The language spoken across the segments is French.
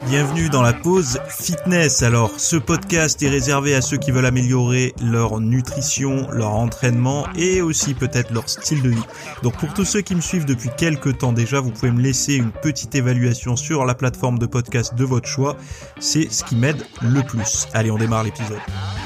Bienvenue dans la pause fitness. Alors, ce podcast est réservé à ceux qui veulent améliorer leur nutrition, leur entraînement et aussi peut-être leur style de vie. Donc, pour tous ceux qui me suivent depuis quelques temps déjà, vous pouvez me laisser une petite évaluation sur la plateforme de podcast de votre choix. C'est ce qui m'aide le plus. Allez, on démarre l'épisode.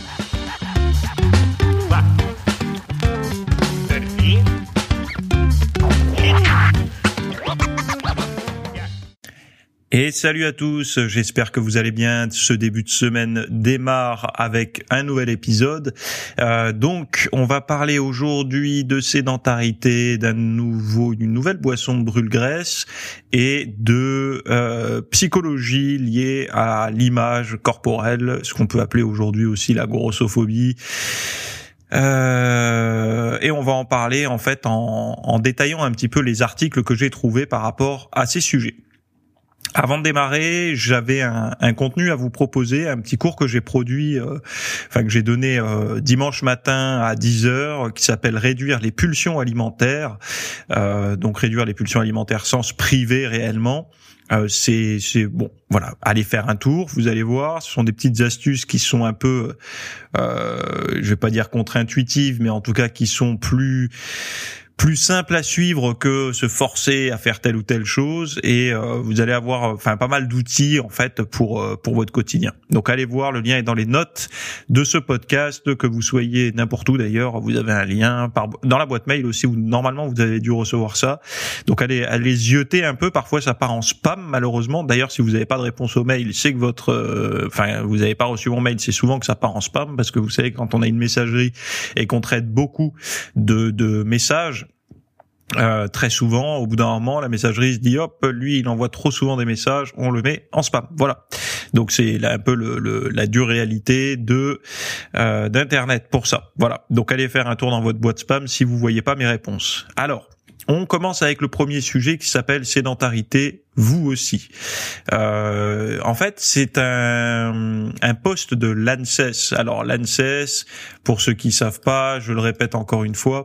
Et salut à tous, j'espère que vous allez bien. Ce début de semaine démarre avec un nouvel épisode. Donc, on va parler aujourd'hui de sédentarité, d'une nouvelle boisson de brûle-graisse et de psychologie liée à l'image corporelle, ce qu'on peut appeler aujourd'hui aussi la grossophobie. Et on va en parler en fait en détaillant un petit peu les articles que j'ai trouvés par rapport à ces sujets. Avant de démarrer, j'avais un contenu à vous proposer, un petit cours que j'ai produit, que j'ai donné dimanche matin à 10h, qui s'appelle Réduire les pulsions alimentaires. Donc réduire les pulsions alimentaires sans se priver réellement. C'est bon, voilà, allez faire un tour, vous allez voir, ce sont des petites astuces qui sont un peu, je vais pas dire contre-intuitives, mais en tout cas qui sont plus simple à suivre que se forcer à faire telle ou telle chose, et vous allez avoir pas mal d'outils en fait pour votre quotidien. Donc allez voir, le lien est dans les notes de ce podcast, que vous soyez n'importe où d'ailleurs, vous avez un lien dans la boîte mail aussi où normalement vous avez dû recevoir ça. Donc allez zioter un peu, parfois ça part en spam malheureusement. D'ailleurs, si vous n'avez pas de réponse au mail, c'est que vous n'avez pas reçu mon mail, c'est souvent que ça part en spam, parce que vous savez, quand on a une messagerie et qu'on traite beaucoup de messages, très souvent, au bout d'un moment, la messagerie se dit hop, lui il envoie trop souvent des messages, on le met en spam. Voilà. Donc c'est là un peu la dure réalité d'internet pour ça. Voilà. Donc allez faire un tour dans votre boîte spam si vous voyez pas mes réponses. Alors, on commence avec le premier sujet qui s'appelle sédentarité, vous aussi. En fait, c'est un post de l'ANSES. Alors l'ANSES, pour ceux qui savent pas, je le répète encore une fois,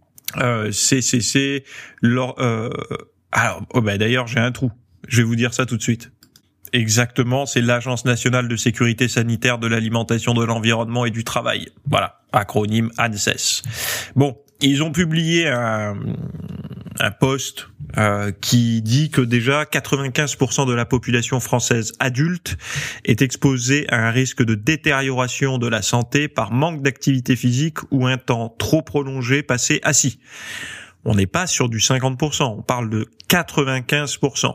d'ailleurs j'ai un trou, je vais vous dire ça tout de suite. Exactement, c'est l'Agence nationale de sécurité sanitaire de l'alimentation, de l'environnement et du travail. Voilà, acronyme ANSES. Bon, ils ont publié un post qui dit que déjà 95% de la population française adulte est exposée à un risque de détérioration de la santé par manque d'activité physique ou un temps trop prolongé passé assis. On n'est pas sur du 50%, on parle de 95%.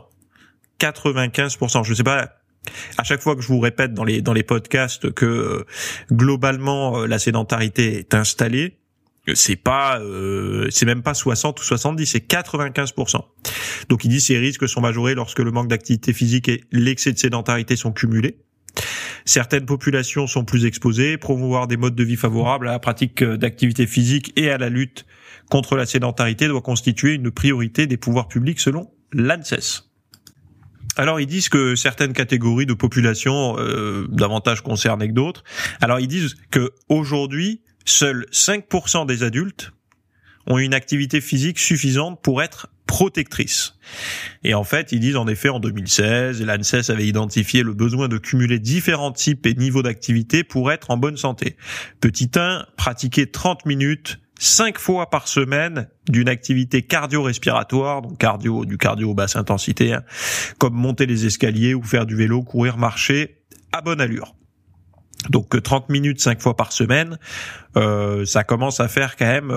95%, je sais pas, à chaque fois que je vous répète dans les podcasts que globalement la sédentarité est installée, c'est même pas 60 ou 70, c'est 95%. Donc il dit ces risques sont majorés lorsque le manque d'activité physique et l'excès de sédentarité sont cumulés. Certaines populations sont plus exposées. Promouvoir des modes de vie favorables à la pratique d'activité physique et à la lutte contre la sédentarité doit constituer une priorité des pouvoirs publics selon l'ANSES. Alors ils disent que certaines catégories de population davantage concernées que d'autres. Alors ils disent que aujourd'hui, seuls 5% des adultes ont une activité physique suffisante pour être protectrices. Et en fait, ils disent en effet en 2016, l'ANSES avait identifié le besoin de cumuler différents types et niveaux d'activité pour être en bonne santé. Petit 1, pratiquer 30 minutes 5 fois par semaine d'une activité cardio-respiratoire, donc du cardio basse intensité, comme monter les escaliers ou faire du vélo, courir, marcher à bonne allure. Donc 30 minutes 5 fois par semaine, ça commence à faire quand même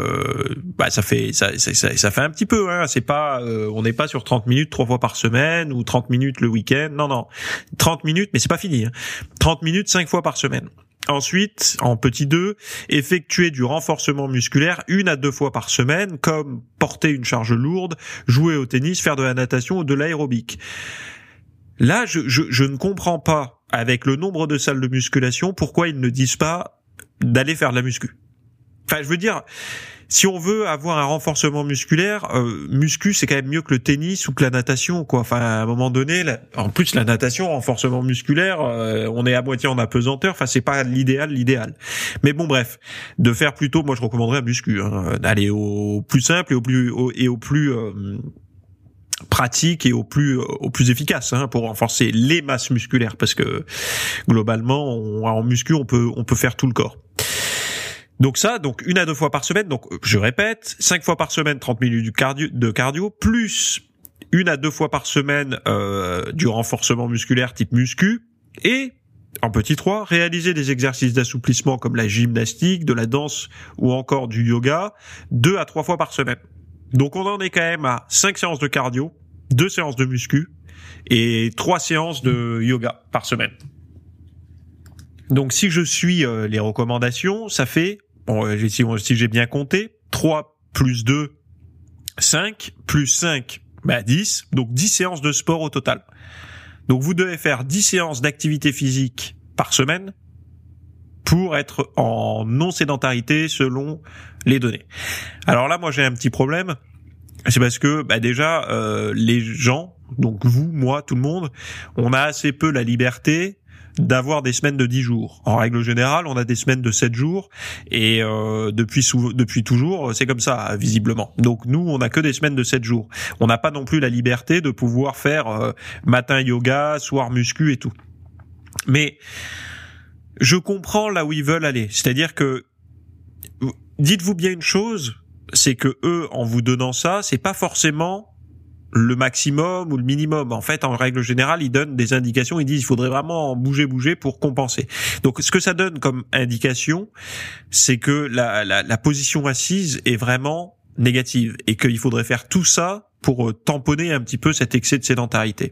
ça fait un petit peu, hein, c'est pas on n'est pas sur 30 minutes 3 fois par semaine ou 30 minutes le week-end. Non, 30 minutes, mais c'est pas fini, hein. 30 minutes 5 fois par semaine. Ensuite, en petit 2, effectuer du renforcement musculaire 1 à 2 fois par semaine, comme porter une charge lourde, jouer au tennis, faire de la natation ou de l'aérobic. Là, je ne comprends pas, avec le nombre de salles de musculation, pourquoi ils ne disent pas d'aller faire de la muscu. Enfin, je veux dire, si on veut avoir un renforcement musculaire, muscu, c'est quand même mieux que le tennis ou que la natation, quoi. Enfin, à un moment donné, en plus, la natation, renforcement musculaire, on est à moitié en apesanteur. Enfin, c'est pas l'idéal. Mais bon, bref, de faire plutôt, moi, je recommanderais un muscu, hein, d'aller au plus simple et au plus pratique et au plus efficace pour renforcer les masses musculaires, parce que globalement en muscu on peut faire tout le corps. Donc 1 à 2 fois par semaine. Donc je répète, 5 fois par semaine 30 minutes de cardio plus 1 à 2 fois par semaine du renforcement musculaire type muscu, et en petit 3, réaliser des exercices d'assouplissement comme la gymnastique, de la danse ou encore du yoga 2 à 3 fois par semaine. Donc on en est quand même à 5 séances de cardio, 2 séances de muscu et 3 séances de yoga par semaine. Donc si je suis les recommandations, ça fait, si j'ai bien compté, 3 plus 2, 5, plus 5, 10, donc 10 séances de sport au total. Donc vous devez faire 10 séances d'activité physique par semaine pour être en non-sédentarité selon les données. Alors là, moi j'ai un petit problème, c'est parce que déjà les gens, donc vous, moi, tout le monde, on a assez peu la liberté d'avoir des semaines de 10 jours. En règle générale, on a des semaines de 7 jours et depuis toujours, c'est comme ça visiblement. Donc nous, on a que des semaines de 7 jours. On n'a pas non plus la liberté de pouvoir faire matin yoga, soir muscu et tout. Mais je comprends là où ils veulent aller. C'est-à-dire que dites-vous bien une chose, c'est que eux, en vous donnant ça, c'est pas forcément le maximum ou le minimum. En fait, en règle générale, ils donnent des indications, ils disent il faudrait vraiment bouger pour compenser. Donc ce que ça donne comme indication, c'est que la position assise est vraiment négative et qu'il faudrait faire tout ça pour tamponner un petit peu cet excès de sédentarité.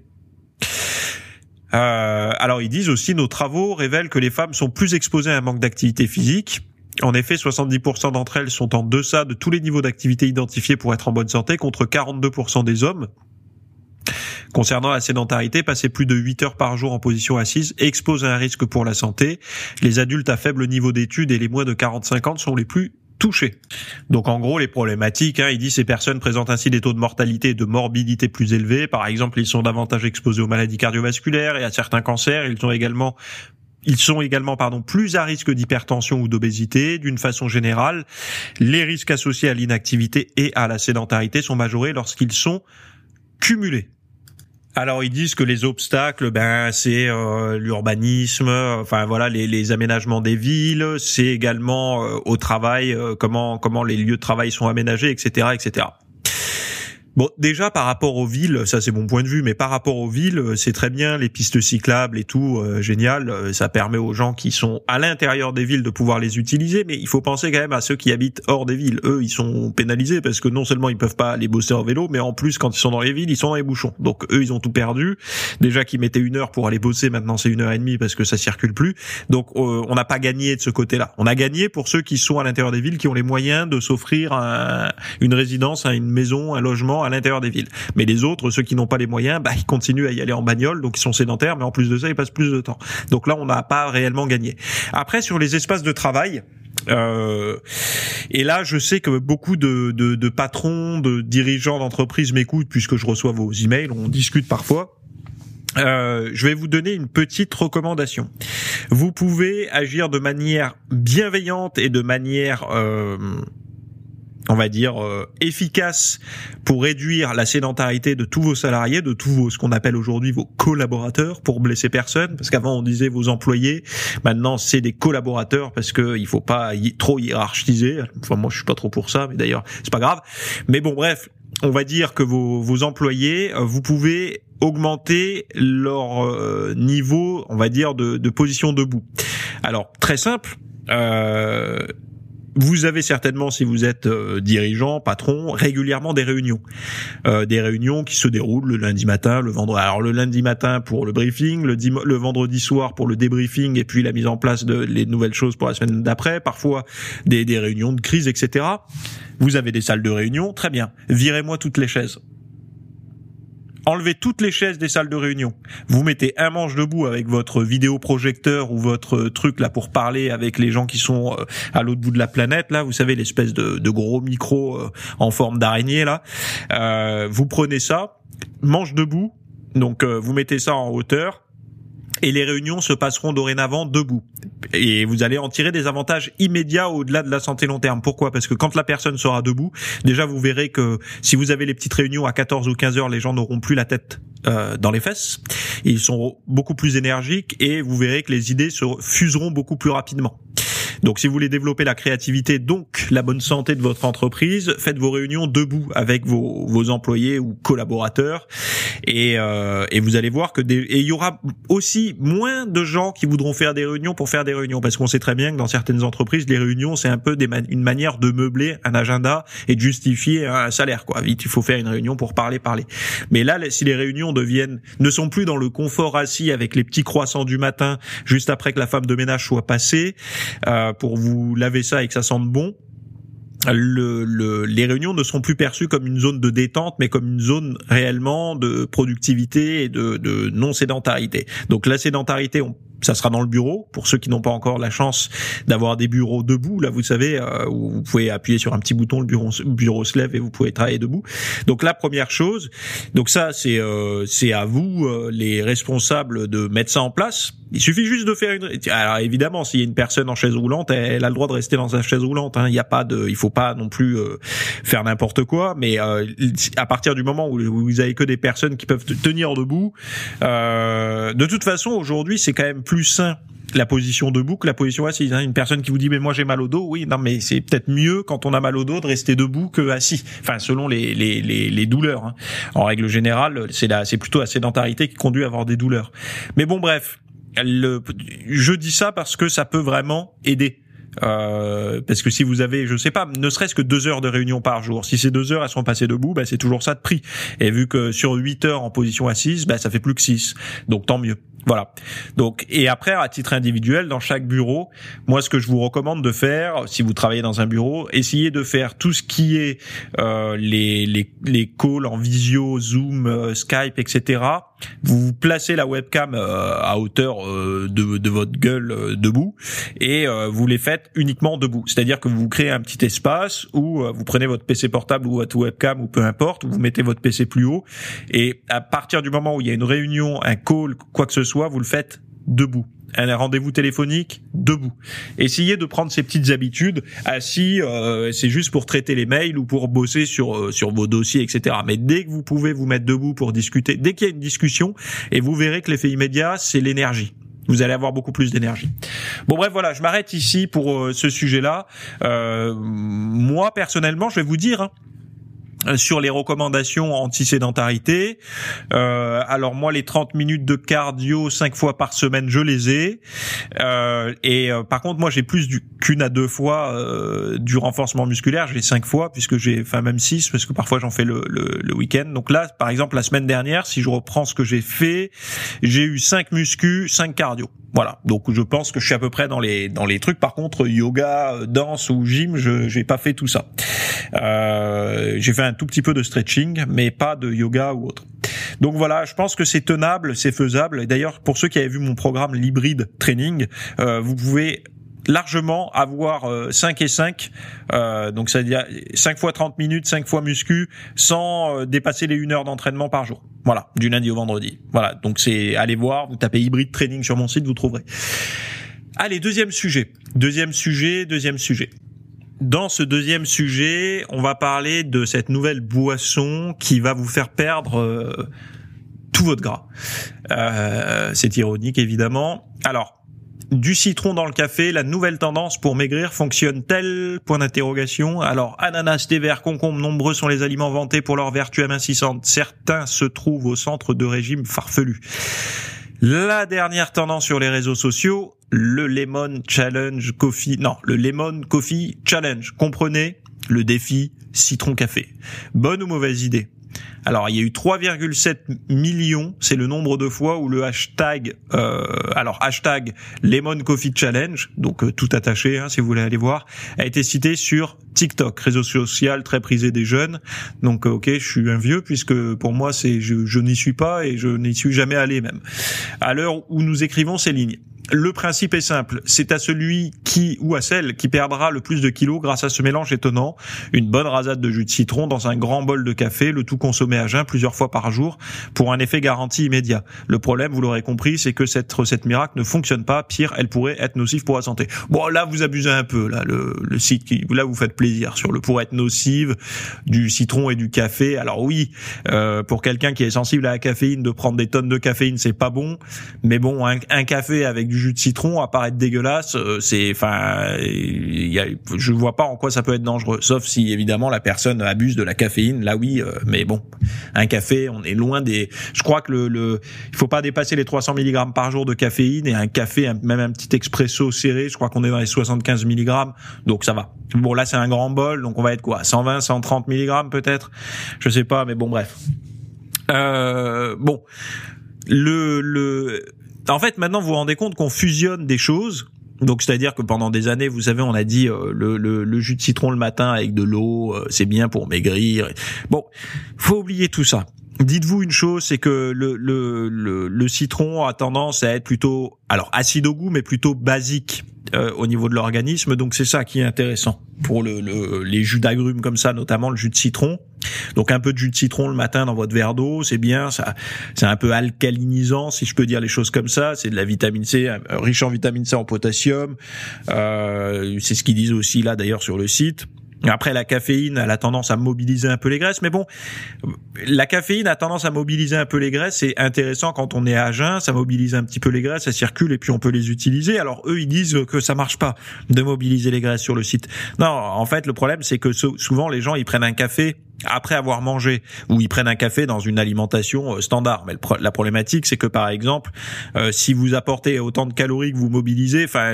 Alors ils disent aussi, nos travaux révèlent que les femmes sont plus exposées à un manque d'activité physique. En effet, 70% d'entre elles sont en deçà de tous les niveaux d'activité identifiés pour être en bonne santé, contre 42% des hommes. Concernant la sédentarité, passer plus de 8 heures par jour en position assise expose à un risque pour la santé. Les adultes à faible niveau d'études et les moins de 45 ans sont les plus touchés. Donc en gros, les problématiques, il dit, ces personnes présentent ainsi des taux de mortalité et de morbidité plus élevés. Par exemple, ils sont davantage exposés aux maladies cardiovasculaires et à certains cancers. Ils sont également plus à risque d'hypertension ou d'obésité. D'une façon générale, les risques associés à l'inactivité et à la sédentarité sont majorés lorsqu'ils sont cumulés. Alors ils disent que les obstacles, c'est l'urbanisme, les aménagements des villes, c'est également au travail, comment les lieux de travail sont aménagés, etc., etc. Bon, déjà par rapport aux villes, ça c'est mon point de vue, mais par rapport aux villes, c'est très bien, les pistes cyclables et tout, génial, ça permet aux gens qui sont à l'intérieur des villes de pouvoir les utiliser, mais il faut penser quand même à ceux qui habitent hors des villes. Eux, ils sont pénalisés parce que non seulement ils peuvent pas aller bosser en vélo, mais en plus quand ils sont dans les villes, ils sont dans les bouchons. Donc eux, ils ont tout perdu. Déjà qu'ils mettaient 1 heure pour aller bosser, maintenant c'est 1h30 parce que ça circule plus. Donc on n'a pas gagné de ce côté-là. On a gagné pour ceux qui sont à l'intérieur des villes, qui ont les moyens de s'offrir une résidence, une maison, un logement à l'intérieur des villes. Mais les autres, ceux qui n'ont pas les moyens, ils continuent à y aller en bagnole, donc ils sont sédentaires, mais en plus de ça, ils passent plus de temps. Donc là, on n'a pas réellement gagné. Après, sur les espaces de travail, et là, je sais que beaucoup de patrons, de dirigeants d'entreprises m'écoutent, puisque je reçois vos emails, on discute parfois. Je vais vous donner une petite recommandation. Vous pouvez agir de manière bienveillante et de manière efficace pour réduire la sédentarité de tous vos salariés, de tous vos, ce qu'on appelle aujourd'hui vos collaborateurs, pour blesser personne, parce qu'avant on disait vos employés, maintenant c'est des collaborateurs, parce que il faut pas trop hiérarchiser. Enfin, moi je suis pas trop pour ça, mais d'ailleurs c'est pas grave. Mais bon, bref, on va dire que vos employés, vous pouvez augmenter leur niveau, on va dire, de position debout. Alors, très simple, vous avez certainement, si vous êtes dirigeant, patron, régulièrement des réunions qui se déroulent le lundi matin, le vendredi. Alors le lundi matin pour le briefing, le vendredi soir pour le débriefing et puis la mise en place de les nouvelles choses pour la semaine d'après. Parfois des réunions de crise, etc. Vous avez des salles de réunion, très bien. Virez-moi toutes les chaises. Enlevez toutes les chaises des salles de réunion. Vous mettez un manche debout avec votre vidéoprojecteur ou votre truc là pour parler avec les gens qui sont à l'autre bout de la planète. Là, vous savez, l'espèce de gros micro en forme d'araignée là. Vous prenez ça, manche debout. Donc vous mettez ça en hauteur. Et les réunions se passeront dorénavant debout. Et vous allez en tirer des avantages immédiats au-delà de la santé long terme. Pourquoi ? Parce que quand la personne sera debout, déjà vous verrez que si vous avez les petites réunions à 14 ou 15 heures, les gens n'auront plus la tête dans les fesses. Ils sont beaucoup plus énergiques et vous verrez que les idées se fuseront beaucoup plus rapidement. Donc si vous voulez développer la créativité, donc la bonne santé de votre entreprise, faites vos réunions debout avec vos employés ou collaborateurs et vous allez voir que et il y aura aussi moins de gens qui voudront faire des réunions pour faire des réunions, parce qu'on sait très bien que dans certaines entreprises, les réunions c'est un peu une manière de meubler un agenda et de justifier un salaire, quoi. Vite, il faut faire une réunion pour parler. Mais là, si les réunions ne sont plus dans le confort assis avec les petits croissants du matin juste après que la femme de ménage soit passée, pour vous laver ça et que ça sente bon, les réunions ne seront plus perçues comme une zone de détente, mais comme une zone réellement de productivité et de non-sédentarité. Donc la sédentarité, ça sera dans le bureau, pour ceux qui n'ont pas encore la chance d'avoir des bureaux debout. Là, vous savez, où vous pouvez appuyer sur un petit bouton, le bureau se lève et vous pouvez travailler debout. Donc la première chose, donc ça c'est à vous, les responsables, de mettre ça en place. Il suffit juste de faire alors évidemment, s'il y a une personne en chaise roulante, elle a le droit de rester dans sa chaise roulante, hein. Il faut pas non plus faire n'importe quoi, mais à partir du moment où vous avez que des personnes qui peuvent tenir debout, de toute façon aujourd'hui c'est quand même plus sain la position debout que la position assise, hein. Une personne qui vous dit mais moi j'ai mal au dos, oui, non mais c'est peut-être mieux quand on a mal au dos de rester debout que assis, enfin selon les douleurs, hein. En règle générale, c'est plutôt la sédentarité qui conduit à avoir des douleurs. Mais bon, bref, je dis ça parce que ça peut vraiment aider. Parce que si vous avez, je sais pas, ne serait-ce que 2 heures de réunion par jour, si ces 2 heures elles sont passées debout, c'est toujours ça de prix. Et vu que sur 8 heures en position assise, ça fait plus que 6. Donc tant mieux. Voilà. Donc, et après, à titre individuel, dans chaque bureau, moi, ce que je vous recommande de faire, si vous travaillez dans un bureau, essayez de faire tout ce qui est les calls en visio, Zoom, Skype, etc. Vous placez la webcam à hauteur de votre gueule debout et vous les faites uniquement debout. C'est-à-dire que vous créez un petit espace où vous prenez votre PC portable ou votre webcam ou peu importe, où vous mettez votre PC plus haut et à partir du moment où il y a une réunion, un call, quoi que ce soit, vous le faites debout. Un rendez-vous téléphonique debout. Essayez de prendre ces petites habitudes. Assis, c'est juste pour traiter les mails ou pour bosser sur vos dossiers, etc. Mais dès que vous pouvez vous mettre debout pour discuter, dès qu'il y a une discussion, et vous verrez que l'effet immédiat, c'est l'énergie. Vous allez avoir beaucoup plus d'énergie. Bon bref, voilà, je m'arrête ici pour ce sujet-là. Moi, personnellement, je vais vous dire, sur les recommandations anti-sédentarité, alors moi les 30 minutes de cardio 5 fois par semaine je les ai, par contre moi j'ai plus qu'une à 2 fois du renforcement musculaire, j'ai 5 fois puisque même 6 parce que parfois j'en fais le week-end. Donc là par exemple la semaine dernière, si je reprends ce que j'ai fait, j'ai eu 5 muscu, 5 cardio. Voilà, donc je pense que je suis à peu près dans les trucs. Par contre, yoga, danse ou gym, j'ai pas fait tout ça. J'ai fait un tout petit peu de stretching, mais pas de yoga ou autre. Donc voilà, je pense que c'est tenable, c'est faisable. Et d'ailleurs, pour ceux qui avaient vu mon programme l'hybride training, vous pouvez largement avoir 5 et 5, donc c'est-à-dire 5 fois 30 minutes, 5 fois muscu, sans dépasser les 1 heure d'entraînement par jour. Voilà, du lundi au vendredi. Voilà, donc allez voir, vous tapez hybride training sur mon site, vous trouverez. Allez, deuxième sujet. Dans ce deuxième sujet, on va parler de cette nouvelle boisson qui va vous faire perdre tout votre gras. C'est ironique, évidemment. Alors, du citron dans le café, la nouvelle tendance pour maigrir fonctionne-t-elle ? Point d'interrogation. Alors, ananas, thé vert, concombre, nombreux sont les aliments vantés pour leur vertu amincissante. Certains se trouvent au centre de régimes farfelus. La dernière tendance sur les réseaux sociaux, le Lemon Coffee Challenge. Comprenez le défi citron café. Bonne ou mauvaise idée ? Alors, il y a eu 3,7 millions, c'est le nombre de fois où le hashtag Lemon Coffee Challenge, donc tout attaché, si vous voulez aller voir, a été cité sur TikTok, réseau social très prisé des jeunes. Donc, ok, je suis un vieux puisque pour moi, je n'y suis pas et je n'y suis jamais allé même. À l'heure où nous écrivons ces lignes. le principe est simple, c'est à celui qui ou à celle qui perdra le plus de kilos grâce à ce mélange étonnant, une bonne rasade de jus de citron dans un grand bol de café, le tout consommé à jeun plusieurs fois par jour pour un effet garanti immédiat. Le problème, vous l'aurez compris, c'est que cette recette miracle ne fonctionne pas, pire, elle pourrait être nocive pour la santé. Bon, là vous abusez un peu, là le site qui là vous faites plaisir sur le pour être nocive du citron et du café. Alors oui, pour quelqu'un qui est sensible à la caféine, de prendre des tonnes de caféine, c'est pas bon, mais bon, un café avec du jus de citron à paraître dégueulasse, je vois pas en quoi ça peut être dangereux, sauf si évidemment la personne abuse de la caféine, là oui, mais bon, un café, on est loin je crois que il faut pas dépasser les 300 mg par jour de caféine, et un café, même un petit expresso serré, je crois qu'on est dans les 75 mg, donc ça va. Bon, là c'est un grand bol, donc on va être quoi, 120, 130 mg peut-être, je sais pas, mais bon bref. Bon, en fait, maintenant, vous vous rendez compte qu'on fusionne des choses. Donc, c'est-à-dire que pendant des années, vous savez, on a dit le jus de citron le matin avec de l'eau, c'est bien pour maigrir. Bon, faut oublier tout ça. Dites-vous une chose, c'est que le citron a tendance à être plutôt, alors acide au goût, mais plutôt basique au niveau de l'organisme. Donc c'est ça qui est intéressant pour les jus d'agrumes comme ça, notamment le jus de citron. Donc un peu de jus de citron le matin dans votre verre d'eau, c'est bien, ça, c'est un peu alcalinisant si je peux dire les choses comme ça. C'est de la vitamine C, riche en vitamine C, en potassium. C'est ce qu'ils disent aussi là d'ailleurs sur le site. Après, la caféine, elle a tendance à mobiliser un peu les graisses, mais bon, la caféine a tendance à mobiliser un peu les graisses. C'est intéressant quand on est à jeun, ça mobilise un petit peu les graisses, ça circule et puis on peut les utiliser. Alors eux, ils disent que ça marche pas de mobiliser les graisses sur le site. Non, en fait, le problème, c'est que souvent les gens, ils prennent un café après avoir mangé, ou ils prennent un café dans une alimentation standard. Mais la problématique, c'est que par exemple, si vous apportez autant de calories que vous mobilisez, enfin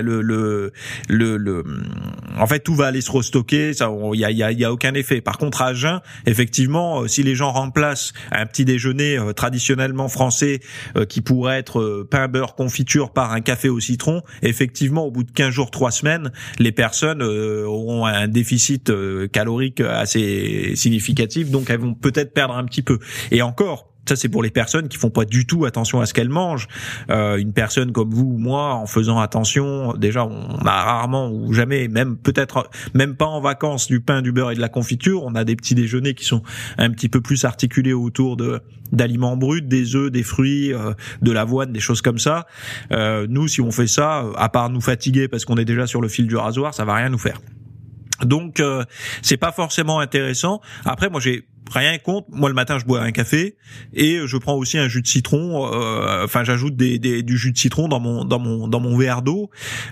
en fait tout va aller se restocker, ça, il y a aucun effet. Par contre à jeun, effectivement, si les gens remplacent un petit déjeuner traditionnellement français qui pourrait être pain, beurre, confiture par un café au citron, effectivement au bout de 15 jours, 3 semaines, les personnes auront un déficit calorique assez significatif. Donc elles vont peut-être perdre un petit peu. Et encore, ça c'est pour les personnes qui font pas du tout attention à ce qu'elles mangent. Une personne comme vous ou moi, en faisant attention, déjà on a rarement ou jamais, même peut-être même pas en vacances, du pain, du beurre et de la confiture. On a des petits déjeuners qui sont un petit peu plus articulés autour d'aliments bruts, des œufs, des fruits, de l'avoine, des choses comme ça. Nous, si on fait ça, à part nous fatiguer parce qu'on est déjà sur le fil du rasoir, ça va rien nous faire. Donc c'est pas forcément intéressant. Après moi j'ai rien contre. Moi le matin je bois un café et je prends aussi un jus de citron. Enfin j'ajoute du jus de citron dans mon verre d'eau.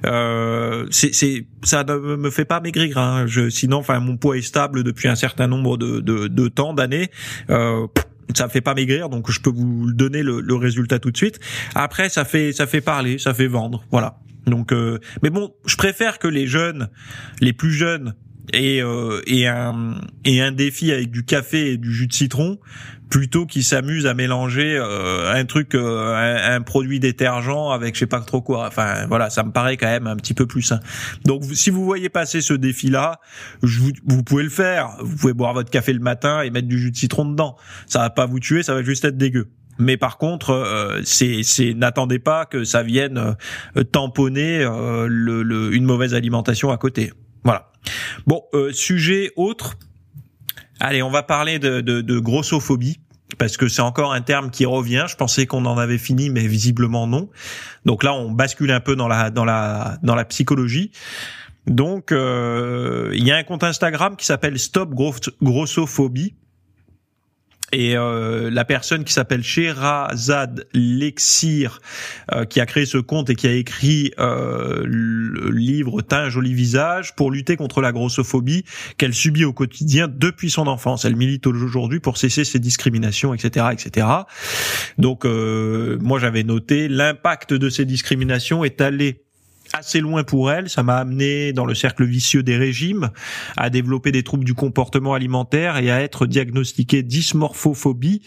Ça ne me fait pas maigrir. Hein. Sinon enfin mon poids est stable depuis un certain nombre de temps, d'années. Ça fait pas maigrir, donc je peux vous donner le résultat tout de suite. Après ça fait parler, ça fait vendre. Voilà. Donc, mais bon, je préfère que les plus jeunes, aient un défi avec du café et du jus de citron, plutôt qu'ils s'amusent à mélanger un produit détergent avec je sais pas trop quoi. Enfin, voilà, ça me paraît quand même un petit peu plus sain. Donc, si vous voyez passer ce défi-là, vous pouvez le faire. Vous pouvez boire votre café le matin et mettre du jus de citron dedans. Ça va pas vous tuer, ça va juste être dégueu. Mais par contre, n'attendez pas que ça vienne tamponner une mauvaise alimentation à côté. Voilà. Bon, sujet autre. Allez, on va parler de grossophobie parce que c'est encore un terme qui revient. Je pensais qu'on en avait fini, mais visiblement non. Donc là, on bascule un peu dans la psychologie. Donc, il y a un compte Instagram qui s'appelle Stop Grossophobie. Et la personne qui s'appelle Sherazade Lexir, qui a créé ce compte et qui a écrit le livre T'as un joli visage pour lutter contre la grossophobie qu'elle subit au quotidien depuis son enfance. Elle milite aujourd'hui pour cesser ces discriminations, etc., etc. Donc moi j'avais noté l'impact de ces discriminations est allé assez loin pour elle. Ça m'a amené dans le cercle vicieux des régimes, à développer des troubles du comportement alimentaire et à être diagnostiqué dysmorphophobie,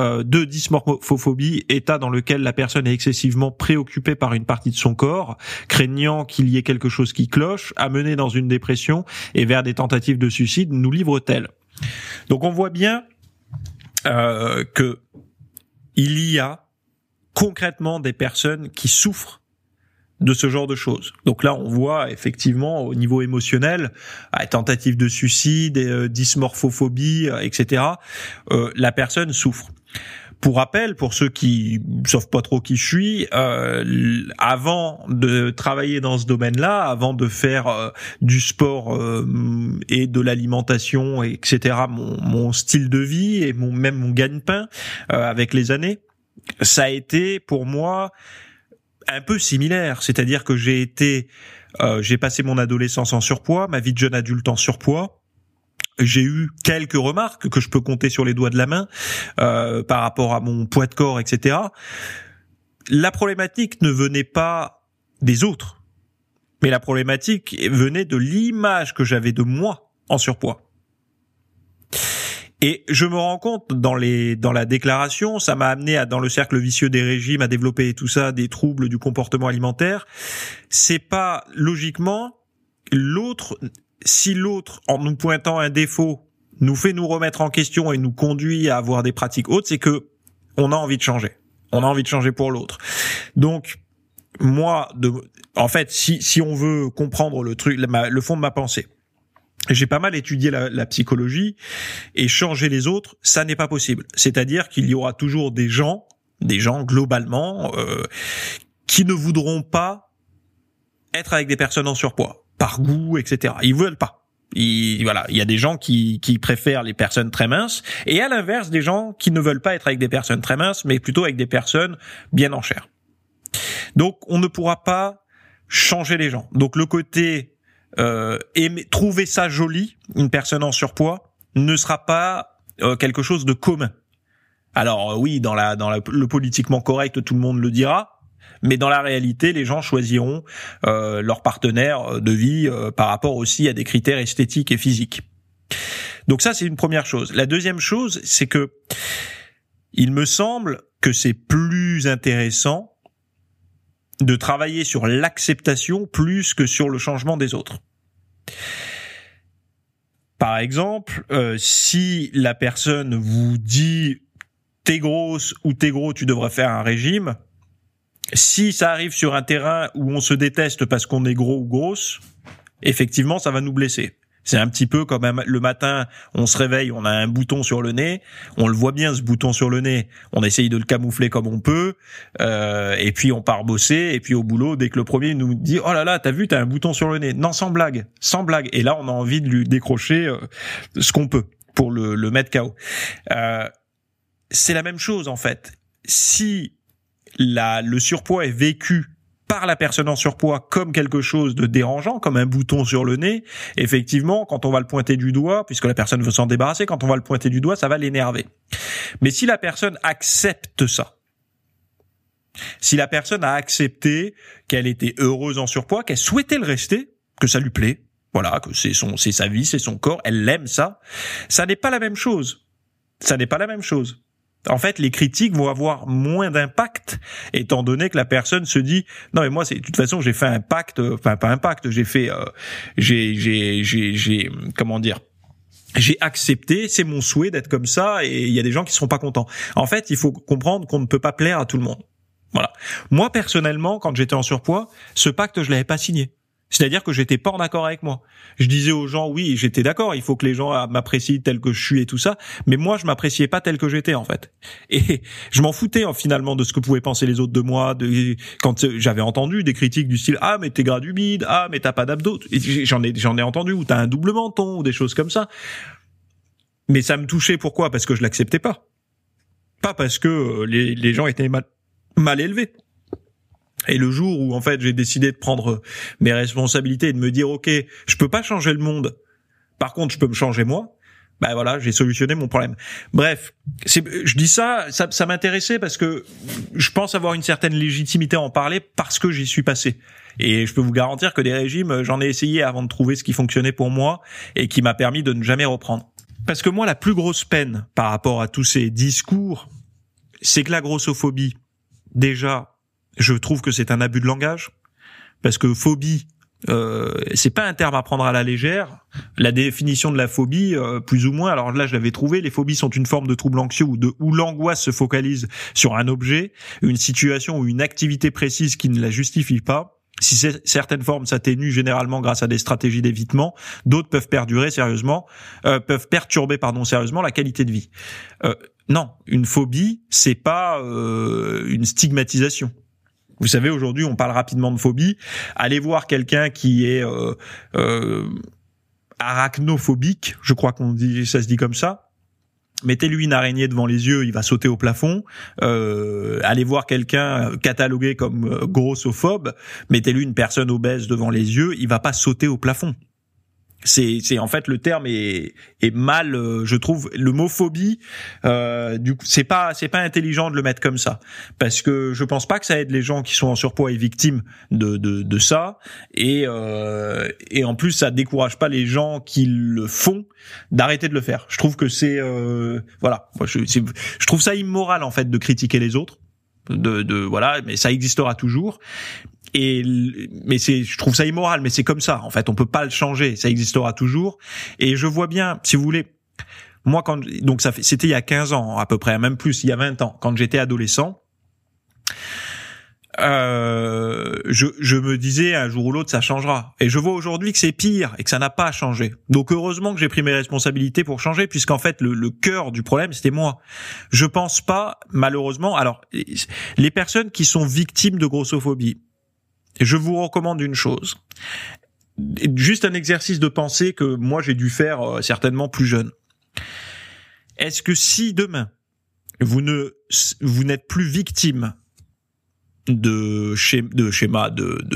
état dans lequel la personne est excessivement préoccupée par une partie de son corps, craignant qu'il y ait quelque chose qui cloche, amenée dans une dépression et vers des tentatives de suicide, nous livre-t-elle. Donc on voit bien que il y a concrètement des personnes qui souffrent de ce genre de choses. Donc là, on voit effectivement au niveau émotionnel, tentative de suicide, dysmorphophobie, etc. La personne souffre. Pour rappel, pour ceux qui savent pas trop qui je suis, avant de travailler dans ce domaine-là, avant de faire du sport et de l'alimentation, etc., mon style de vie et même mon gagne-pain avec les années, ça a été pour moi un peu similaire. C'est-à-dire que j'ai passé mon adolescence en surpoids, ma vie de jeune adulte en surpoids. J'ai eu quelques remarques que je peux compter sur les doigts de la main par rapport à mon poids de corps, etc. La problématique ne venait pas des autres, mais la problématique venait de l'image que j'avais de moi en surpoids. Et je me rends compte dans la déclaration, ça m'a amené dans le cercle vicieux des régimes, à développer tout ça, des troubles du comportement alimentaire. C'est pas logiquement l'autre. Si l'autre, en nous pointant un défaut, nous fait nous remettre en question et nous conduit à avoir des pratiques autres, c'est que on a envie de changer. On a envie de changer pour l'autre. Donc, moi, en fait, si on veut comprendre le fond de ma pensée, j'ai pas mal étudié la psychologie, et changer les autres, ça n'est pas possible. C'est-à-dire qu'il y aura toujours des gens globalement, qui ne voudront pas être avec des personnes en surpoids, par goût, etc. Ils veulent pas. Il y a des gens qui préfèrent les personnes très minces, et à l'inverse, des gens qui ne veulent pas être avec des personnes très minces, mais plutôt avec des personnes bien en chair. Donc, on ne pourra pas changer les gens. Donc, le côté trouver ça joli, une personne en surpoids, ne sera pas quelque chose de commun. Alors oui, dans le politiquement correct, tout le monde le dira. Mais dans la réalité, les gens choisiront leur partenaire de vie par rapport aussi à des critères esthétiques et physiques. Donc ça, c'est une première chose. La deuxième chose, c'est que il me semble que c'est plus intéressant de travailler sur l'acceptation plus que sur le changement des autres. Par exemple, si la personne vous dit « t'es grosse » ou « t'es gros, tu devrais faire un régime », si ça arrive sur un terrain où on se déteste parce qu'on est gros ou grosse, effectivement, ça va nous blesser. C'est un petit peu comme le matin, on se réveille, on a un bouton sur le nez, on le voit bien ce bouton sur le nez, on essaye de le camoufler comme on peut, et puis on part bosser, et puis au boulot, dès que le premier nous dit « Oh là là, t'as vu, t'as un bouton sur le nez ». Non, sans blague. Et là, on a envie de lui décrocher ce qu'on peut pour le mettre KO. C'est la même chose en fait. Si le surpoids est vécu par la personne en surpoids comme quelque chose de dérangeant, comme un bouton sur le nez, effectivement, quand on va le pointer du doigt, puisque la personne veut s'en débarrasser, quand on va le pointer du doigt, ça va l'énerver. Mais si la personne accepte ça, si la personne a accepté qu'elle était heureuse en surpoids, qu'elle souhaitait le rester, que ça lui plaît, voilà, que c'est sa vie, c'est son corps, elle aime ça, ça n'est pas la même chose. Ça n'est pas la même chose. En fait, les critiques vont avoir moins d'impact, étant donné que la personne se dit non mais moi de toute façon j'ai fait un pacte, enfin pas un pacte, j'ai accepté, c'est mon souhait d'être comme ça, et il y a des gens qui seront pas contents. En fait, il faut comprendre qu'on ne peut pas plaire à tout le monde. Voilà. Moi personnellement, quand j'étais en surpoids, ce pacte je l'avais pas signé. C'est-à-dire que j'étais pas en accord avec moi. Je disais aux gens, oui, j'étais d'accord, il faut que les gens m'apprécient tel que je suis et tout ça, mais moi, je m'appréciais pas tel que j'étais, en fait. Et je m'en foutais, finalement, de ce que pouvaient penser les autres de moi, quand j'avais entendu des critiques du style, ah, mais t'es gras du bide, ah, mais t'as pas d'abdos. J'en ai entendu, ou t'as un double menton, ou des choses comme ça. Mais ça me touchait, pourquoi? Parce que je l'acceptais pas. Pas parce que les gens étaient mal élevés. Et le jour où, en fait, j'ai décidé de prendre mes responsabilités et de me dire, OK, je peux pas changer le monde. Par contre, je peux me changer moi. Ben voilà, j'ai solutionné mon problème. Bref, je dis ça m'intéressait parce que je pense avoir une certaine légitimité à en parler parce que j'y suis passé. Et je peux vous garantir que des régimes, j'en ai essayé avant de trouver ce qui fonctionnait pour moi et qui m'a permis de ne jamais reprendre. Parce que moi, la plus grosse peine par rapport à tous ces discours, c'est que la grossophobie, déjà, je trouve que c'est un abus de langage, parce que phobie, c'est pas un terme à prendre à la légère. La définition de la phobie, plus ou moins, alors là je l'avais trouvé, les phobies sont une forme de trouble anxieux où l'angoisse se focalise sur un objet, une situation ou une activité précise qui ne la justifie pas. Si certaines formes s'atténuent généralement grâce à des stratégies d'évitement, d'autres peuvent perturber sérieusement la qualité de vie. Non, une phobie, c'est pas une stigmatisation. Vous savez, aujourd'hui, on parle rapidement de phobie. Allez voir quelqu'un qui est arachnophobique, je crois ça se dit comme ça. Mettez-lui une araignée devant les yeux, il va sauter au plafond. Allez voir quelqu'un catalogué comme grossophobe, mettez-lui une personne obèse devant les yeux, il va pas sauter au plafond. C'est en fait, le terme est mal, je trouve. Le mot phobie, du coup, c'est pas intelligent de le mettre comme ça, parce que je pense pas que ça aide les gens qui sont en surpoids et victimes de ça, et en plus ça décourage pas les gens qui le font d'arrêter de le faire. Je trouve que c'est voilà, moi, je trouve ça immoral en fait de critiquer les autres, voilà, mais ça existera toujours. Je trouve ça immoral, mais c'est comme ça. En fait, on peut pas le changer. Ça existera toujours. Et je vois bien, si vous voulez, moi c'était il y a 15 ans, à peu près, même plus, il y a 20 ans, quand j'étais adolescent, je me disais un jour ou l'autre ça changera. Et je vois aujourd'hui que c'est pire et que ça n'a pas changé. Donc heureusement que j'ai pris mes responsabilités pour changer, puisqu'en fait le cœur du problème c'était moi. Je pense pas, malheureusement, alors les personnes qui sont victimes de grossophobie, je vous recommande une chose. Juste un exercice de pensée que moi j'ai dû faire certainement plus jeune. Est-ce que si demain vous n'êtes plus victime de schéma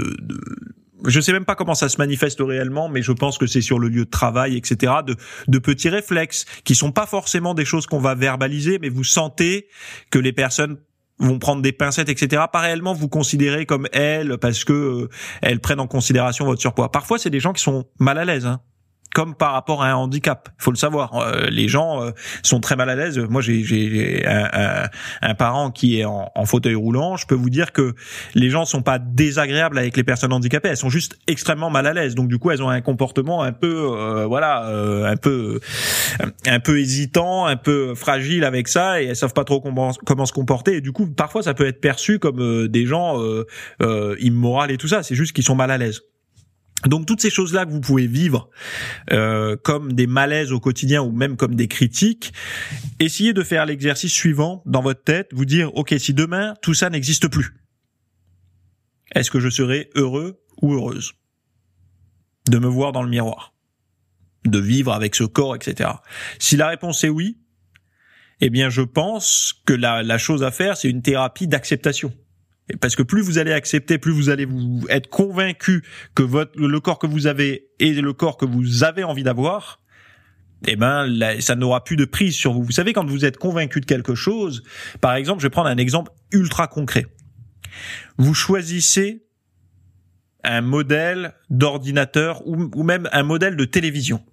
je sais même pas comment ça se manifeste réellement, mais je pense que c'est sur le lieu de travail, etc., de petits réflexes qui sont pas forcément des choses qu'on va verbaliser, mais vous sentez que les personnes vont prendre des pincettes, etc. Pas réellement vous considérez comme elles parce que elles prennent en considération votre surpoids. Parfois, c'est des gens qui sont mal à l'aise, hein. Comme par rapport à un handicap, faut le savoir. Les gens sont très mal à l'aise. Moi, j'ai un parent qui est en fauteuil roulant. Je peux vous dire que les gens sont pas désagréables avec les personnes handicapées. Elles sont juste extrêmement mal à l'aise. Donc du coup, elles ont un comportement un peu, un peu hésitant, un peu fragile avec ça, et elles savent pas trop comment se comporter. Et du coup, parfois, ça peut être perçu comme des gens immoraux et tout ça. C'est juste qu'ils sont mal à l'aise. Donc toutes ces choses-là que vous pouvez vivre comme des malaises au quotidien ou même comme des critiques, essayez de faire l'exercice suivant dans votre tête, vous dire « Ok, si demain tout ça n'existe plus, est-ce que je serai heureux ou heureuse de me voir dans le miroir, de vivre avec ce corps, etc. » Si la réponse est oui, eh bien je pense que la chose à faire, c'est une thérapie d'acceptation. Parce que plus vous allez accepter, plus vous allez vous être convaincu que le corps que vous avez est le corps que vous avez envie d'avoir, eh ben ça n'aura plus de prise sur vous. Vous savez, quand vous êtes convaincu de quelque chose, par exemple, je vais prendre un exemple ultra concret. Vous choisissez un modèle d'ordinateur ou même un modèle de télévision.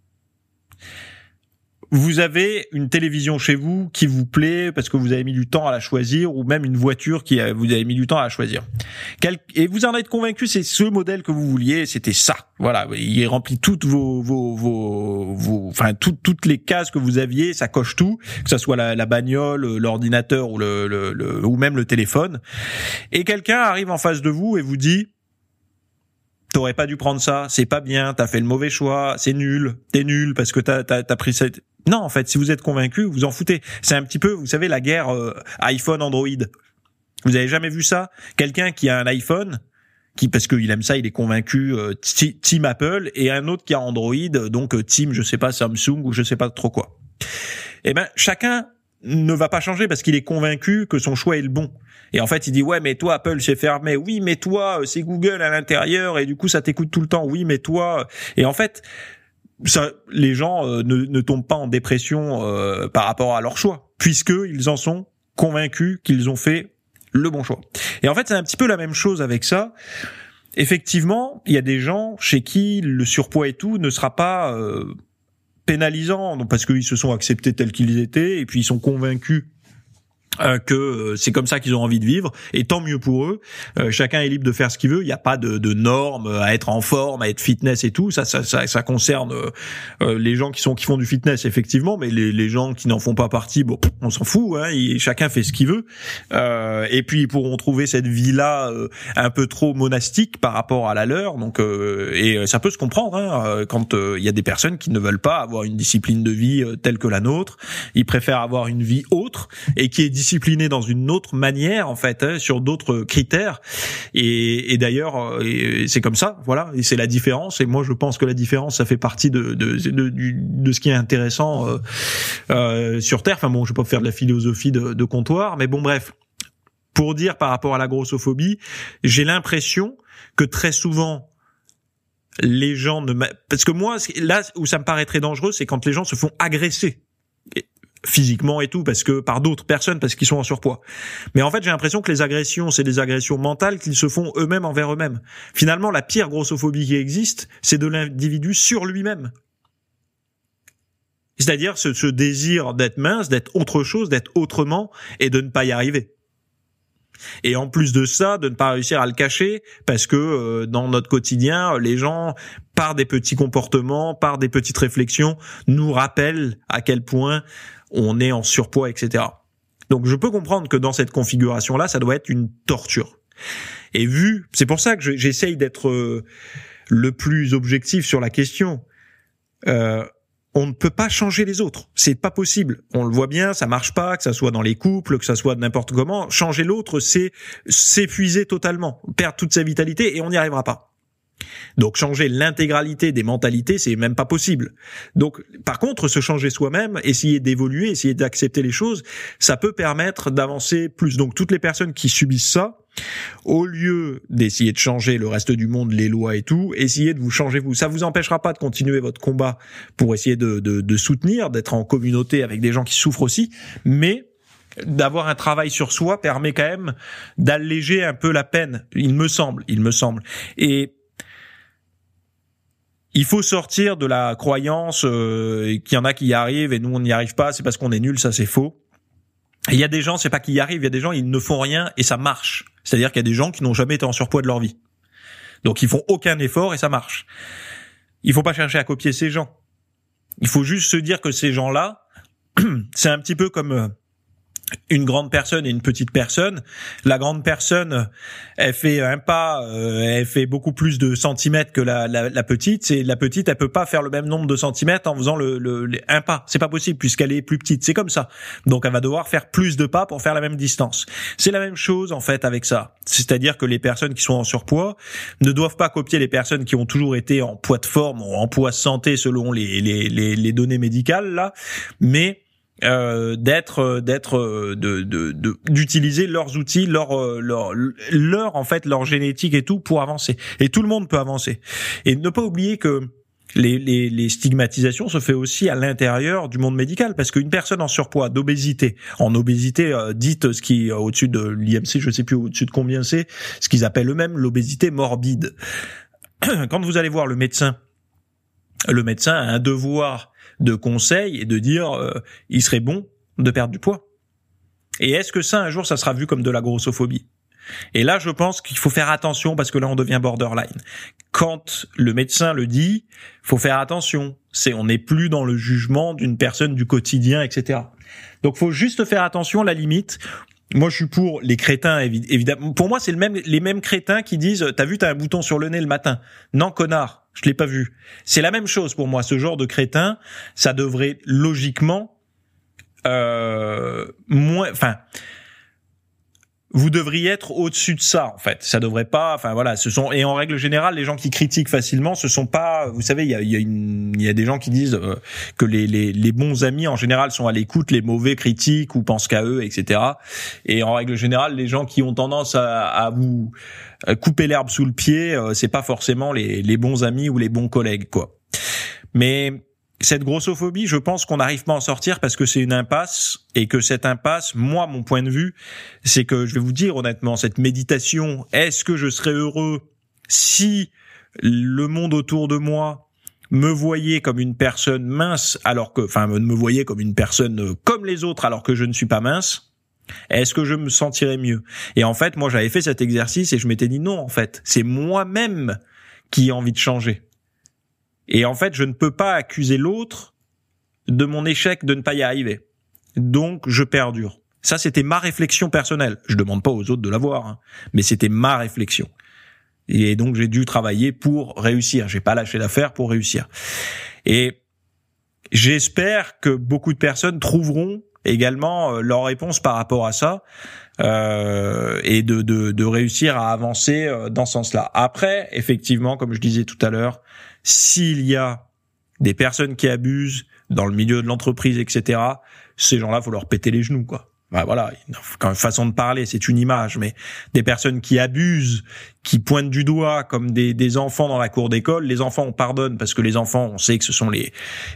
Vous avez une télévision chez vous qui vous plaît parce que vous avez mis du temps à la choisir, ou même une voiture vous avez mis du temps à la choisir. Et vous en êtes convaincu, c'est ce modèle que vous vouliez, c'était ça. Voilà, il remplit toutes toutes les cases que vous aviez, ça coche tout, que ça soit la bagnole, l'ordinateur ou ou même le téléphone. Et quelqu'un arrive en face de vous et vous dit: t'aurais pas dû prendre ça, c'est pas bien, t'as fait le mauvais choix, c'est nul, t'es nul parce que t'as pris cette... Non, en fait, si vous êtes convaincu, vous en foutez. C'est un petit peu, vous savez, la guerre iPhone-Android. Vous avez jamais vu ça? Quelqu'un qui a un iPhone, parce qu'il aime ça, il est convaincu, team Apple, et un autre qui a Android, donc team, je sais pas, Samsung ou je sais pas trop quoi. Eh ben, chacun ne va pas changer parce qu'il est convaincu que son choix est le bon. Et en fait, il dit: ouais, mais toi, Apple, c'est fermé. Oui, mais toi, c'est Google à l'intérieur et du coup, ça t'écoute tout le temps. Oui, mais toi... Et en fait, ça, les gens ne tombent pas en dépression par rapport à leur choix, puisqu'ils en sont convaincus qu'ils ont fait le bon choix. Et en fait, c'est un petit peu la même chose avec ça. Effectivement, il y a des gens chez qui le surpoids et tout ne sera pas pénalisant, donc parce qu'ils se sont acceptés tels qu'ils étaient, et puis ils sont convaincus que c'est comme ça qu'ils ont envie de vivre, et tant mieux pour eux. Chacun est libre de faire ce qu'il veut. Il n'y a pas de normes à être en forme, à être fitness et tout. Ça concerne les gens qui font du fitness effectivement, mais les gens qui n'en font pas partie, bon, on s'en fout. Chacun fait ce qu'il veut. Et puis ils pourront trouver cette vie-là un peu trop monastique par rapport à la leur. Donc et ça peut se comprendre quand il y a des personnes qui ne veulent pas avoir une discipline de vie telle que la nôtre. Ils préfèrent avoir une vie autre et qui est discipliné dans une autre manière en fait, sur d'autres critères, et d'ailleurs c'est comme ça, voilà, et c'est la différence. Et moi je pense que la différence, ça fait partie de ce qui est intéressant sur Terre. Enfin bon, je vais pas faire de la philosophie de comptoir, mais bon, bref, pour dire par rapport à la grossophobie, j'ai l'impression que très souvent les gens parce que moi là où ça me paraît très dangereux, c'est quand les gens se font agresser physiquement et tout, parce que par d'autres personnes, parce qu'ils sont en surpoids. Mais en fait, j'ai l'impression que les agressions, c'est des agressions mentales qu'ils se font eux-mêmes envers eux-mêmes. Finalement, la pire grossophobie qui existe, c'est de l'individu sur lui-même. C'est-à-dire ce désir d'être mince, d'être autre chose, d'être autrement, et de ne pas y arriver. Et en plus de ça, de ne pas réussir à le cacher, parce que dans notre quotidien, les gens, par des petits comportements, par des petites réflexions, nous rappellent à quel point on est en surpoids, etc. Donc je peux comprendre que dans cette configuration-là, ça doit être une torture. Et c'est pour ça que j'essaye d'être le plus objectif sur la question. On ne peut pas changer les autres, c'est pas possible. On le voit bien, ça marche pas, que ça soit dans les couples, que ça soit n'importe comment. Changer l'autre, c'est s'épuiser totalement, perdre toute sa vitalité, et on n'y arrivera pas. Donc changer l'intégralité des mentalités, c'est même pas possible. Donc par contre, se changer soi-même, essayer d'évoluer, essayer d'accepter les choses, ça peut permettre d'avancer plus. Donc toutes les personnes qui subissent ça, au lieu d'essayer de changer le reste du monde, les lois et tout, essayez de vous changer vous. Ça vous empêchera pas de continuer votre combat pour essayer de soutenir, d'être en communauté avec des gens qui souffrent aussi, mais d'avoir un travail sur soi permet quand même d'alléger un peu la peine, il me semble. Et il faut sortir de la croyance qu'il y en a qui y arrivent et nous on n'y arrive pas, c'est parce qu'on est nul, ça c'est faux. Et il y a des gens, c'est pas qu'ils y arrivent, il y a des gens, ils ne font rien et ça marche. C'est-à-dire qu'il y a des gens qui n'ont jamais été en surpoids de leur vie. Donc ils font aucun effort et ça marche. Il faut pas chercher à copier ces gens. Il faut juste se dire que ces gens-là, c'est un petit peu comme une grande personne et une petite personne. La grande personne, elle fait un pas, elle fait beaucoup plus de centimètres que la petite. C'est la petite, elle peut pas faire le même nombre de centimètres en faisant un pas. C'est pas possible puisqu'elle est plus petite. C'est comme ça. Donc elle va devoir faire plus de pas pour faire la même distance. C'est la même chose en fait avec ça. C'est-à-dire que les personnes qui sont en surpoids ne doivent pas copier les personnes qui ont toujours été en poids de forme ou en poids santé selon les données médicales là, mais d'utiliser leurs outils, leur en fait leur génétique et tout pour avancer. Et tout le monde peut avancer. Et ne pas oublier que les stigmatisations se fait aussi à l'intérieur du monde médical, parce qu'une personne en surpoids, en obésité dite, ce qui au-dessus de l'IMC, je sais plus au-dessus de combien c'est, ce qu'ils appellent eux-mêmes l'obésité morbide. Quand vous allez voir le médecin a un devoir de conseil et de dire il serait bon de perdre du poids. Et est-ce que ça un jour ça sera vu comme de la grossophobie? Et là je pense qu'il faut faire attention, parce que là on devient borderline. Quand le médecin le dit, faut faire attention. On n'est plus dans le jugement d'une personne du quotidien, etc. Donc faut juste faire attention à la limite. Moi, je suis pour les crétins, évidemment. Pour moi, c'est les mêmes crétins qui disent « T'as vu, t'as un bouton sur le nez le matin ». Non, connard, je l'ai pas vu. C'est la même chose pour moi. Ce genre de crétin, ça devrait logiquement vous devriez être au-dessus de ça, en fait. Ça devrait pas, et en règle générale, les gens qui critiquent facilement, ce sont pas, vous savez, il y a des gens qui disent que les bons amis, en général, sont à l'écoute, les mauvais critiquent ou pensent qu'à eux, etc. Et en règle générale, les gens qui ont tendance à vous couper l'herbe sous le pied, c'est pas forcément les bons amis ou les bons collègues, quoi. Mais cette grossophobie, je pense qu'on n'arrive pas à en sortir parce que c'est une impasse, et que cette impasse, moi, mon point de vue, c'est que, je vais vous dire honnêtement, cette méditation, est-ce que je serais heureux si le monde autour de moi me voyait comme une personne mince me voyait comme une personne comme les autres alors que je ne suis pas mince? Est-ce que je me sentirais mieux? Et en fait, moi, j'avais fait cet exercice et je m'étais dit non, en fait, c'est moi-même qui ai envie de changer. Et en fait, je ne peux pas accuser l'autre de mon échec de ne pas y arriver. Donc, je perdure. Ça, c'était ma réflexion personnelle. Je demande pas aux autres de l'avoir, hein, mais c'était ma réflexion. Et donc, j'ai dû travailler pour réussir. J'ai pas lâché l'affaire pour réussir. Et j'espère que beaucoup de personnes trouveront également leur réponse par rapport à ça, et de réussir à avancer dans ce sens-là. Après, effectivement, comme je disais tout à l'heure, s'il y a des personnes qui abusent dans le milieu de l'entreprise, etc., ces gens-là, faut leur péter les genoux, quoi. Bah voilà, une façon de parler, c'est une image, mais des personnes qui abusent, qui pointent du doigt comme des enfants dans la cour d'école, les enfants on pardonne parce que les enfants, on sait que ce sont les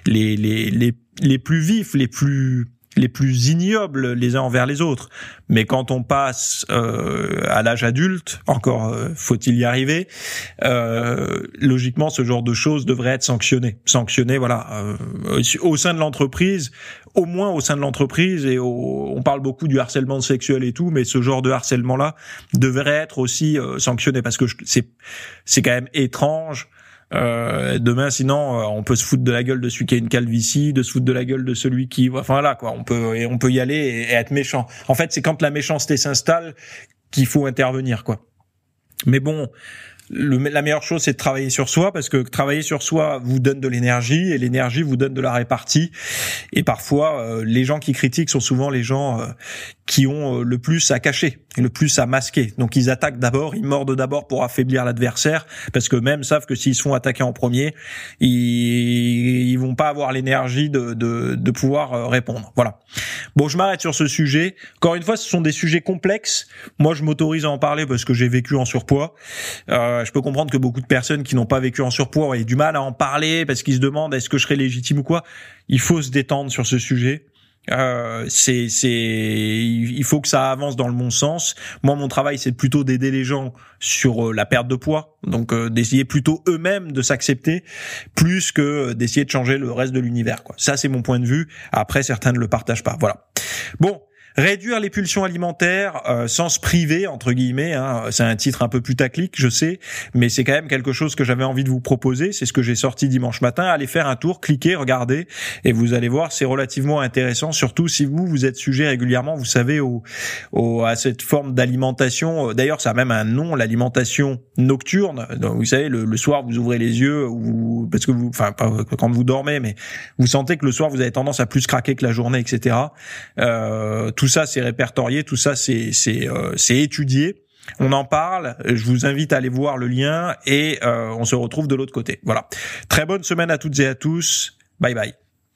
plus vifs, les plus ignobles les uns envers les autres. Mais quand on passe à l'âge adulte, encore faut-il y arriver, logiquement ce genre de choses devrait être sanctionné, voilà, au sein de l'entreprise, au moins au sein de l'entreprise, et on parle beaucoup du harcèlement sexuel et tout, mais ce genre de harcèlement-là devrait être aussi sanctionné, parce que c'est quand même étrange. Demain, sinon, on peut se foutre de la gueule de celui qui a une calvitie, de se foutre de la gueule de celui qui, enfin voilà, quoi. On peut y aller et être méchant. En fait, c'est quand la méchanceté s'installe qu'il faut intervenir, quoi. Mais bon, la meilleure chose, c'est de travailler sur soi, parce que travailler sur soi vous donne de l'énergie, et l'énergie vous donne de la répartie. Et parfois, les gens qui critiquent sont souvent les gens qui ont le plus à cacher, le plus à masquer. Donc ils attaquent d'abord, ils mordent d'abord pour affaiblir l'adversaire, parce que même savent que s'ils se font attaquer en premier, ils vont pas avoir l'énergie de pouvoir répondre. Voilà. Bon, je m'arrête sur ce sujet. Encore une fois, ce sont des sujets complexes. Moi, je m'autorise à en parler parce que j'ai vécu en surpoids. Je peux comprendre que beaucoup de personnes qui n'ont pas vécu en surpoids aient du mal à en parler parce qu'ils se demandent est-ce que je serais légitime ou quoi. Il faut se détendre sur ce sujet. Il faut que ça avance dans le bon sens. Moi, mon travail, c'est plutôt d'aider les gens sur la perte de poids, donc d'essayer plutôt eux-mêmes de s'accepter, plus que d'essayer de changer le reste de l'univers, quoi. Ça, c'est mon point de vue. Après, certains ne le partagent pas. Voilà. Bon. Réduire les pulsions alimentaires sans se priver, entre guillemets, hein, c'est un titre un peu putaclic, je sais, mais c'est quand même quelque chose que j'avais envie de vous proposer. C'est ce que j'ai sorti dimanche matin. Allez faire un tour, cliquez, regardez, et vous allez voir, c'est relativement intéressant, surtout si vous êtes sujet régulièrement, vous savez, à cette forme d'alimentation. D'ailleurs, ça a même un nom, l'alimentation nocturne. Donc, vous savez, le soir, vous ouvrez les yeux, parce que pas quand vous dormez, mais vous sentez que le soir, vous avez tendance à plus craquer que la journée, etc. Tout ça, c'est répertorié, tout ça, c'est étudié. On en parle. Je vous invite à aller voir le lien et on se retrouve de l'autre côté. Voilà. Très bonne semaine à toutes et à tous. Bye bye.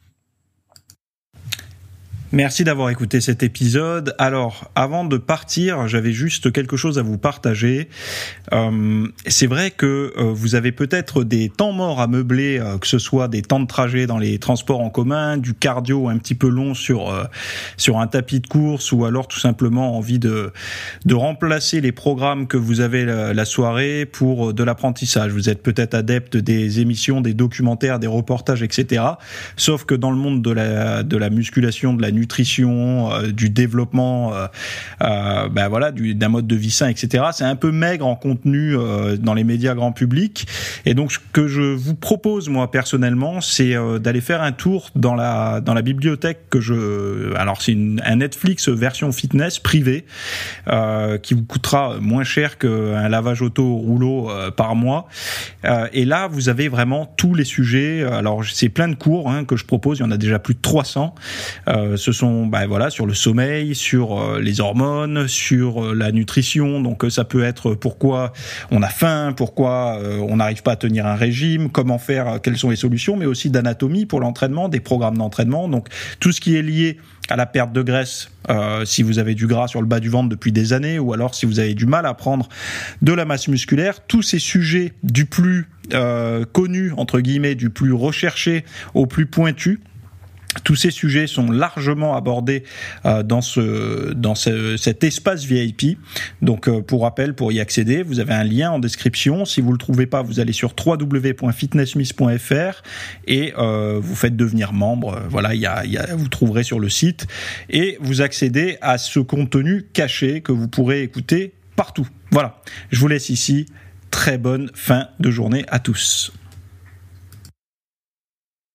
Merci d'avoir écouté cet épisode. Alors, avant de partir, j'avais juste quelque chose à vous partager. C'est vrai que vous avez peut-être des temps morts à meubler, que ce soit des temps de trajet dans les transports en commun, du cardio un petit peu long sur un tapis de course, ou alors tout simplement envie de remplacer les programmes que vous avez la soirée pour de l'apprentissage. Vous êtes peut-être adepte des émissions, des documentaires, des reportages, etc. Sauf que dans le monde de la musculation, de la nutrition, du développement, d'un mode de vie sain, etc. C'est un peu maigre en contenu dans les médias grand public. Et donc, ce que je vous propose, moi, personnellement, c'est d'aller faire un tour dans la bibliothèque alors c'est un Netflix version fitness privée, qui vous coûtera moins cher qu'un lavage auto rouleau par mois. Et là, vous avez vraiment tous les sujets. Alors, c'est plein de cours que je propose. Il y en a déjà plus de 300. Ce sont sur le sommeil, sur les hormones, sur la nutrition. Donc ça peut être pourquoi on a faim, pourquoi on n'arrive pas à tenir un régime, comment faire, quelles sont les solutions, mais aussi d'anatomie pour l'entraînement, des programmes d'entraînement. Donc tout ce qui est lié à la perte de graisse, si vous avez du gras sur le bas du ventre depuis des années, ou alors si vous avez du mal à prendre de la masse musculaire, tous ces sujets du plus connu, entre guillemets, du plus recherché au plus pointu, Tous ces sujets sont largement abordés dans cet espace VIP. Donc, pour rappel, pour y accéder, vous avez un lien en description. Si vous le trouvez pas, vous allez sur www.fitnessmiss.fr et vous faites devenir membre. Voilà, vous trouverez sur le site et vous accédez à ce contenu caché que vous pourrez écouter partout. Voilà, je vous laisse ici. Très bonne fin de journée à tous.